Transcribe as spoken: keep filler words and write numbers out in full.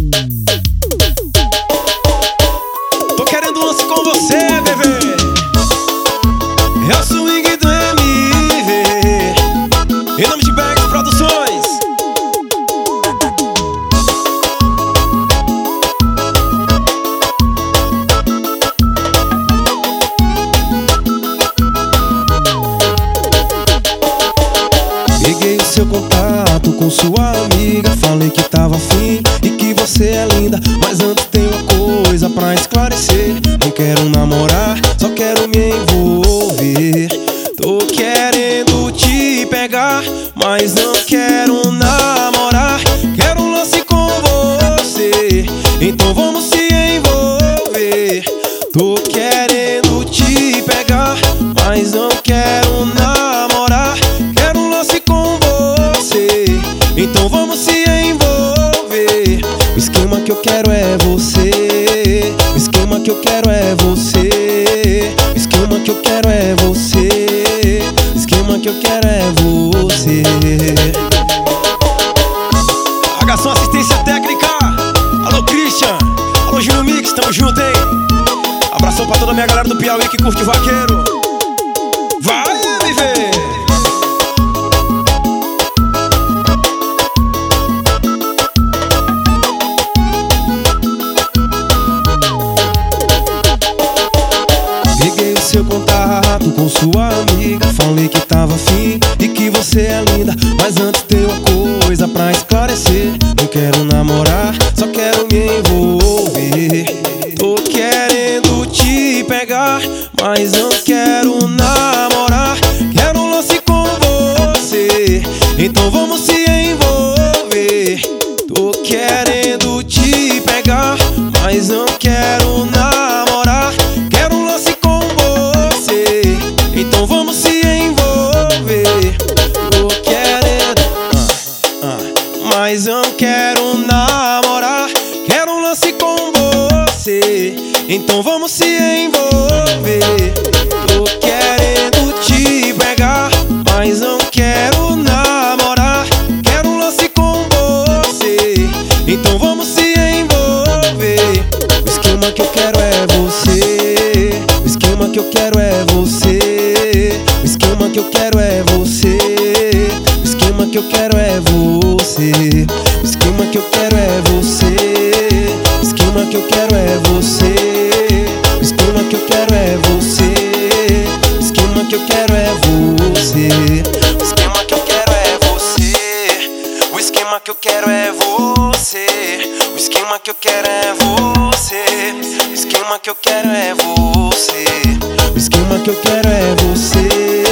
Tô querendo um lance com você, bebê. É o swing do M V, em nome de Bags Produções. Peguei o seu contato com sua amiga, falei que tava afim e que você é linda. Mas antes tem uma coisa pra esclarecer: não quero namorar, só quero me envolver. Tô querendo te pegar, mas não quero namorar. Quero um lance com você, então vamos se envolver. Tô querendo te pegar, mas não quero namorar. Quero um lance com você, então vamos se envolver. O esquema que eu quero é você. O esquema que eu quero é você. O esquema que eu quero é você. O esquema que eu quero é você. Agação Assistência Técnica. Alô Christian, alô Júnior Mix, tamo junto, hein? Abração pra toda a minha galera do Piauí que curte o vaqueiro. Vai, M V! Peguei o seu contato com sua amiga, falei que tava afim e que você é linda. Mas antes tem uma coisa pra esclarecer: não quero namorar, só quero me envolver. Tô querendo te pegar, mas não quero namorar. Quero um lance com você, então vamos se envolver. Tô querendo te pegar, mas não quero namorar. Quero um lance com você, então vamos se envolver. Tô querendo, ah, ah, mas não quero namorar. Quero um lance com você, então vamos se envolver. Tô querendo te pegar, mas não quero namorar. Quero um lance com você, então vamos se envolver. O esquema que eu quero é você. O esquema que eu quero é você. O esquema que eu quero é você. O esquema que eu quero é você. O esquema que eu quero é você. O esquema que eu quero é você. O esquema que eu quero é você. O esquema que eu quero é você. O esquema que eu quero é você. O esquema que eu quero é você. O esquema que eu quero é você. O esquema que eu quero é você. O esquema que eu quero é você.